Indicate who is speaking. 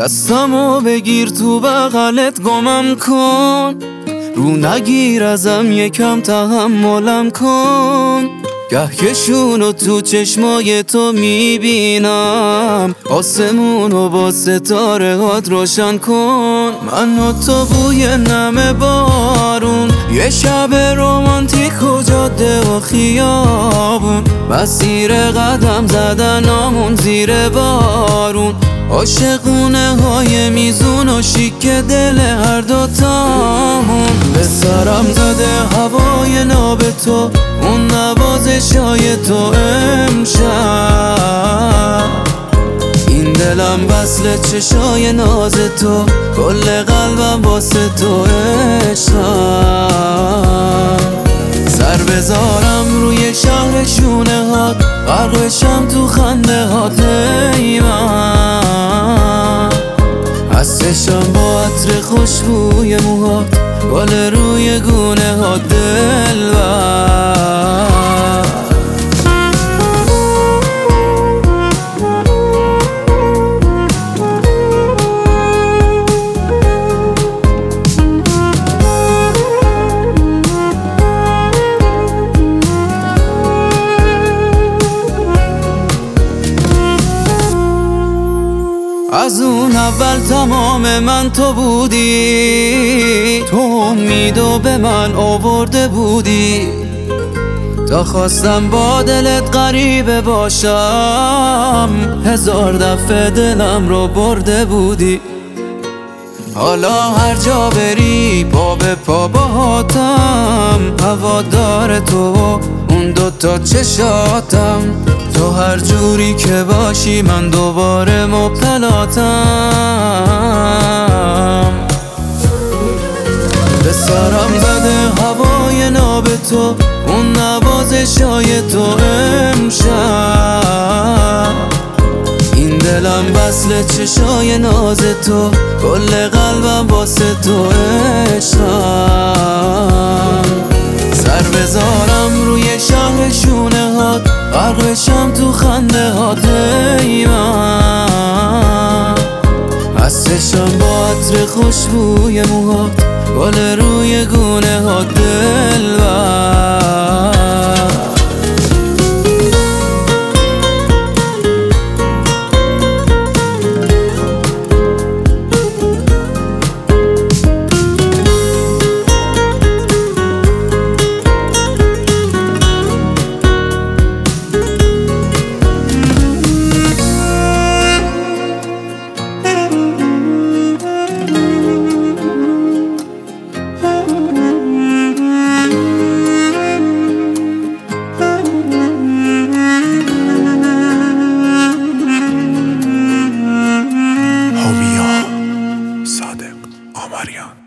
Speaker 1: دستمو بگیر تو بغلت گمم کن، رو نگیر ازم یکم تحملم کن. گهکشونو تو چشمای تو میبینم، آسمونو با ستاره هات روشن کن. من و تو بوی نم بارون، یه شب رومانتیک و جاده و خیابون، مسیر قدم زدنامون زیر بارون، عاشقونه های میزون و شیک دل هر دوتامون. به سرم زده هوای ناب تو، اون نوازشای تو امشب. این دلم وصل چشای ناز تو، کل قلبم واسه تو عشقم. سر بذارم روی شهر شونه هات، غرقشم تو خنده هات ای من. هستشم با عطر خوشبوی موهات، گل روی گونه هات دلبر. از اون اول تمام من تو بودی، تو امیدو به من آورده بودی، تا خواستم با دلت غریبه باشم، هزار دفعه دلم رو برده بودی. حالا هر جا بری پا به پا باهاتم، هوادار تو اون دوتا چشاتم، تو هر جوری که باشی من دوباره مبتلاتم. به سرم زده هوای ناب تو، اون نوازشای تو امشب. این دلم وصل چشای ناز تو، کل قلبم واسه تو عشقم. سر بذارم روی شهر شونه هات، غرقشم تو خنده هات ای من. هستشم با عطر خوشبوی موهات، گل روی گونه هات دلبر.
Speaker 2: صادق آمریان.